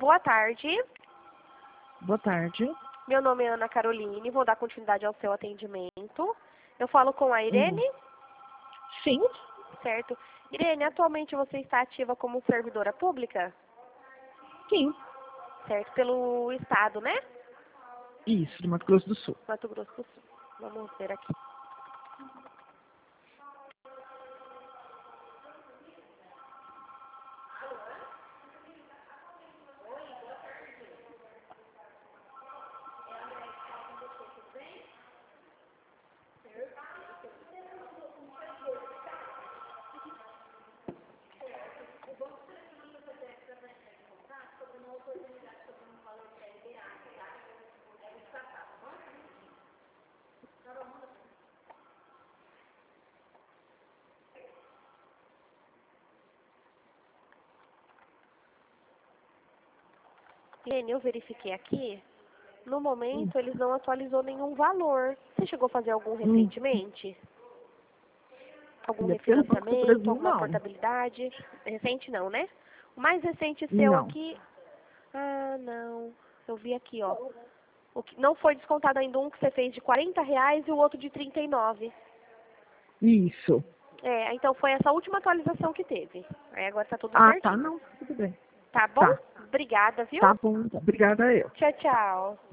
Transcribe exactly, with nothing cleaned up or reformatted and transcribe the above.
boa tarde. Boa tarde. Meu nome é Ana Caroline, vou dar continuidade ao seu atendimento. Eu falo com a Irene? Hum. Sim. Certo. Irene, atualmente você está ativa como servidora pública? Sim. Certo, pelo estado, né? Isso, do Mato Grosso do Sul. Mato Grosso do Sul. Vamos ver aqui. Irene, eu verifiquei aqui. No momento, Hum. eles não atualizou nenhum valor. Você chegou a fazer algum Hum. recentemente? Algum Filha, pelo Banco do refinanciamento, Brasil, alguma não. portabilidade? Recente não, né? O mais recente seu Não. aqui... Ah, não. Eu vi aqui, ó. O que não foi descontado ainda um que você fez de quarenta reais e o outro de trinta e nove. Isso. É, então foi essa última atualização que teve. Aí agora tá tudo Ah, tá, certinho. não. Tudo bem. Tá bom? Tá. Obrigada, viu? Tá bom. Obrigada a eu. Tchau, tchau.